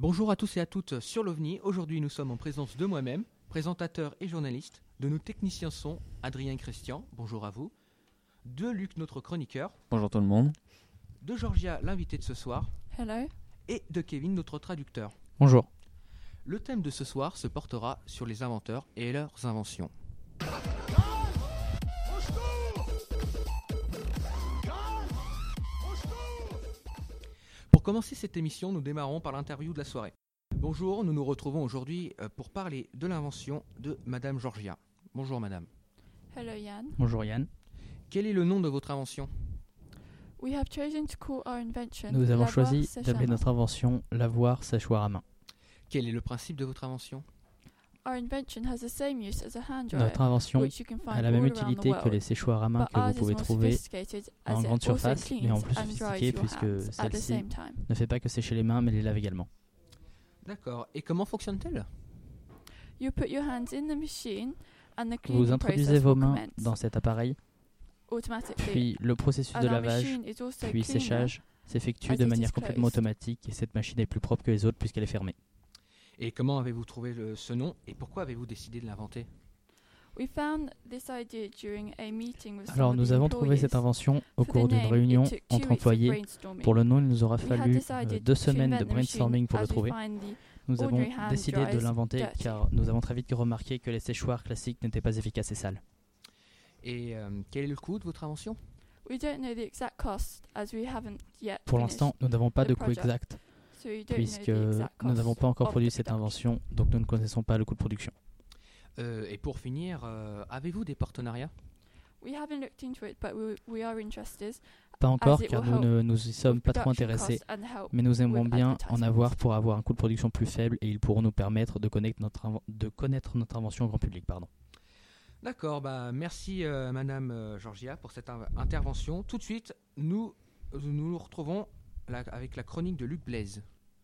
Bonjour à tous et à toutes sur l'OVNI. Aujourd'hui, nous sommes en présence de moi-même, présentateur et journaliste, de nos techniciens son, Adrien Christian, bonjour à vous, de Luc, notre chroniqueur, Bonjour tout le monde. de Georgia, l'invité de ce soir, Hello. et de Kevin, notre traducteur. Bonjour. Le thème de ce soir se portera sur les inventeurs et leurs inventions. Pour commencer cette émission, nous démarrons par l'interview de la soirée. Bonjour, nous nous retrouvons aujourd'hui pour parler de l'invention de Madame Georgia. Bonjour Madame. Hello, Jan. Bonjour Yann. Quel est le nom de votre invention ? We have chosen to call our invention Nous avons Lavoir choisi Sèche à d'appeler main. notre invention lavoir séchoir à main. Quel est le principe de votre invention ? Our invention has the same use as a hand dryer, Notre invention which you can find a la même all around the utilité que world, les séchoirs à main but que vous ours is pouvez more trouver sophisticated en as it grande also surface, mais en cleans plus and dries sophistiquée your puisque hands at the celle-ci same time. ne fait pas que sécher les mains mais les lave également. D'accord. Et comment fonctionne-t-elle ? You put your hands in the machine and the Vous cleaning introduisez process vos will mains commence dans cet appareil, automatically. puis le processus And de our lavage, machine is also puis cleaner. séchage s'effectue as de it manière is complètement closed. automatique et cette machine est plus propre que les autres puisqu'elle est fermée. Et comment avez-vous trouvé ce nom et pourquoi avez-vous décidé de l'inventer ? We found this idea during a meeting with some Alors of nous the avons trouvé cette employees. invention au For the cours d'une name, réunion it took 2 entre weeks of employés. brainstorming. Pour le nom, il nous aura We had fallu decided 2 to semaines invent de the machine brainstorming pour le as we trouver. find the Nous avons ordinary hand décidé de dryers l'inventer dirty. car nous avons très vite remarqué que les séchoirs classiques n'étaient pas efficaces et sales. Et quel est le coût de votre invention ? We don't know the exact cost as we haven't yet Pour finished, l'instant, nous n'avons pas the de coût project, exact so we don't puisque know the exact nous n'avons cost pas encore of produit the cette production. invention, donc nous ne connaissons pas le coût de production. Et pour finir, avez-vous des partenariats ? We haven't looked into it, but we are interested. Pas encore it car will nous help ne nous y sommes with pas trop production intéressés, costs and help mais nous aimerons with bien en advertisements. avoir pour avoir un coût de production plus faible et ils pourront nous permettre de connaître notre invention au grand public. D'accord, merci Madame Georgia pour cette intervention. Tout de suite, nous nous retrouvons avec la chronique de Luc Blaise.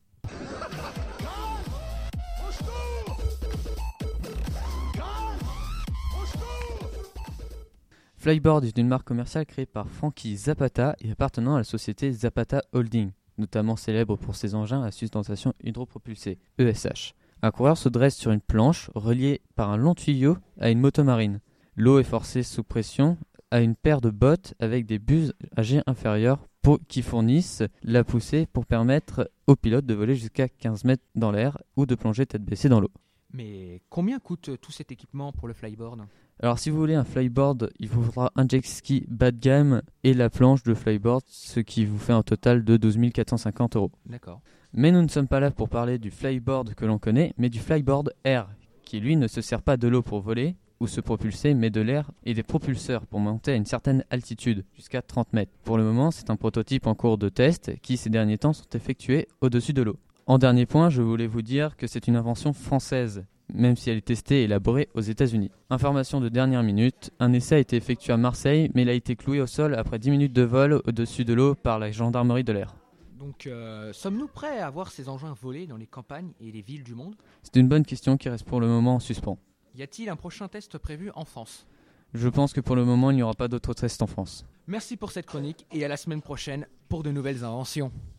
Flyboard est une marque commerciale créée par Frankie Zapata et appartenant à la société Zapata Holding, notamment célèbre pour ses engins à sustentation hydropropulsée, ESH. Un coureur se dresse sur une planche reliée par un long tuyau à une motomarine. L'eau est forcée sous pression à une paire de bottes avec des buses à jet inférieur qui fournissent la poussée pour permettre au pilote de voler jusqu'à 15 mètres dans l'air ou de plonger tête baissée dans l'eau. Mais combien coûte tout cet équipement pour le flyboard ? Alors si vous voulez un flyboard, il vous faudra un jet ski bas de gamme et la planche de flyboard, ce qui vous fait un total de 12 450 €. D'accord. Mais nous ne sommes pas là pour parler du flyboard que l'on connaît, mais du flyboard Air, qui lui ne se sert pas de l'eau pour voler ou se propulser, mais de l'air et des propulseurs pour monter à une certaine altitude, jusqu'à 30 mètres. Pour le moment, c'est un prototype en cours de test qui ces derniers temps sont effectués au-dessus de l'eau. En dernier point, je voulais vous dire que c'est une invention française, même si elle est testée et élaborée aux États-Unis. Information de dernière minute, un essai a été effectué à Marseille, mais il a été cloué au sol après 10 minutes de vol au-dessus de l'eau par la gendarmerie de l'air. Donc, sommes-nous prêts à voir ces engins voler dans les campagnes et les villes du monde ? C'est une bonne question qui reste pour le moment en suspens. Y a-t-il un prochain test prévu en France ? Je pense que pour le moment, il n'y aura pas d'autres tests en France. Merci pour cette chronique et à la semaine prochaine pour de nouvelles inventions.